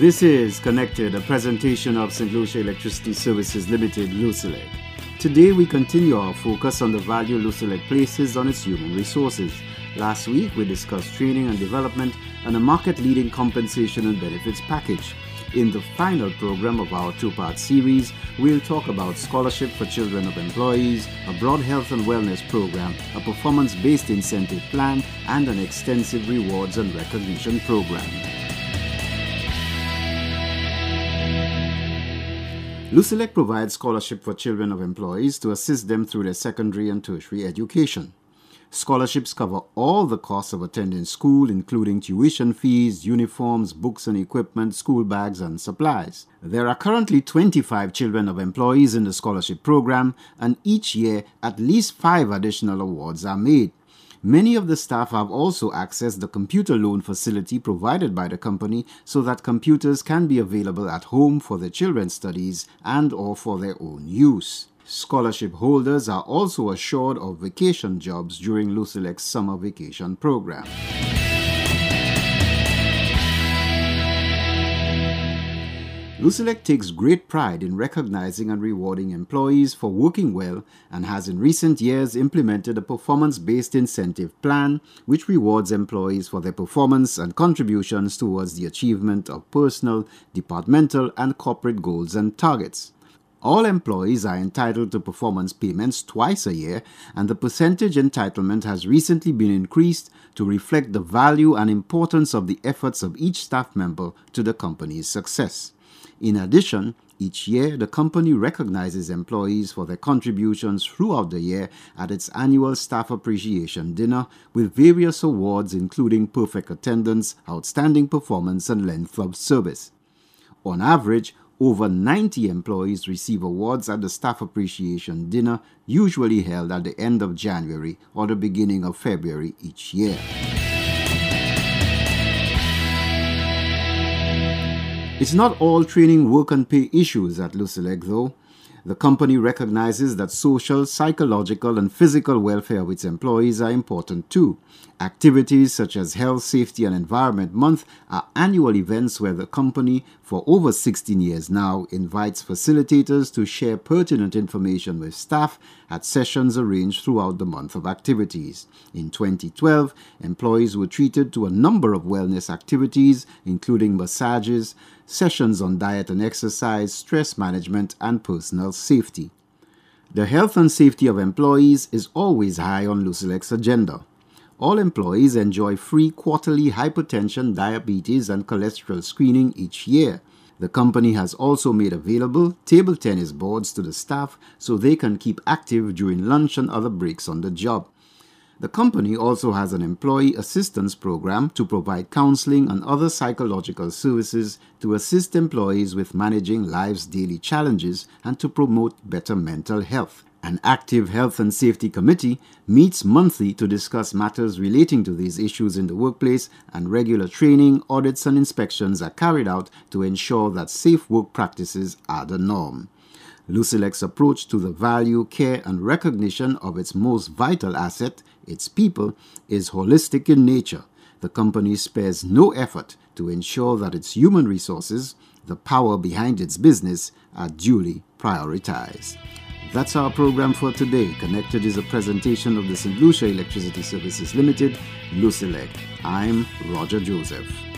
This is Connected, a presentation of St. Lucia Electricity Services Limited, Lucelec. Today we continue our focus on the value Lucelec places on its human resources. Last week we discussed training and development and a market-leading compensation and benefits package. In the final program of our two-part series, we'll talk about scholarship for children of employees, a broad health and wellness program, a performance-based incentive plan, and an extensive rewards and recognition program. Lucelec provides scholarship for children of employees to assist them through their secondary and tertiary education. Scholarships cover all the costs of attending school, including tuition fees, uniforms, books and equipment, school bags and supplies. There are currently 25 children of employees in the scholarship program, and each year at least 5 additional awards are made. Many of the staff have also accessed the computer loan facility provided by the company so that computers can be available at home for their children's studies and or for their own use. Scholarship holders are also assured of vacation jobs during Lucelec's summer vacation program. Lucelec takes great pride in recognizing and rewarding employees for working well and has in recent years implemented a performance-based incentive plan which rewards employees for their performance and contributions towards the achievement of personal, departmental and corporate goals and targets. All employees are entitled to performance payments twice a year, and the percentage entitlement has recently been increased to reflect the value and importance of the efforts of each staff member to the company's success. In addition, each year the company recognizes employees for their contributions throughout the year at its annual Staff Appreciation Dinner with various awards including perfect attendance, outstanding performance and length of service. On average, over 90 employees receive awards at the Staff Appreciation Dinner, usually held at the end of January or the beginning of February each year. It's not all training, work and pay issues at Lucelec though. The company recognizes that social, psychological and physical welfare of its employees are important too. Activities such as Health, Safety and Environment Month are annual events where the company, for over 16 years now, invites facilitators to share pertinent information with staff at sessions arranged throughout the month of activities. In 2012, employees were treated to a number of wellness activities, including massages, sessions on diet and exercise, stress management, and personal safety. The health and safety of employees is always high on Lucelec's agenda. All employees enjoy free quarterly hypertension, diabetes, and cholesterol screening each year. The company has also made available table tennis boards to the staff so they can keep active during lunch and other breaks on the job. The company also has an employee assistance program to provide counseling and other psychological services to assist employees with managing life's daily challenges and to promote better mental health. An active health and safety committee meets monthly to discuss matters relating to these issues in the workplace, and regular training, audits and inspections are carried out to ensure that safe work practices are the norm. Lucelec's approach to the value, care and recognition of its most vital asset, its people, is holistic in nature. The company spares no effort to ensure that its human resources, the power behind its business, are duly prioritized. That's our program for today. Connected is a presentation of the St. Lucia Electricity Services Limited, Lucelec. I'm Roger Joseph.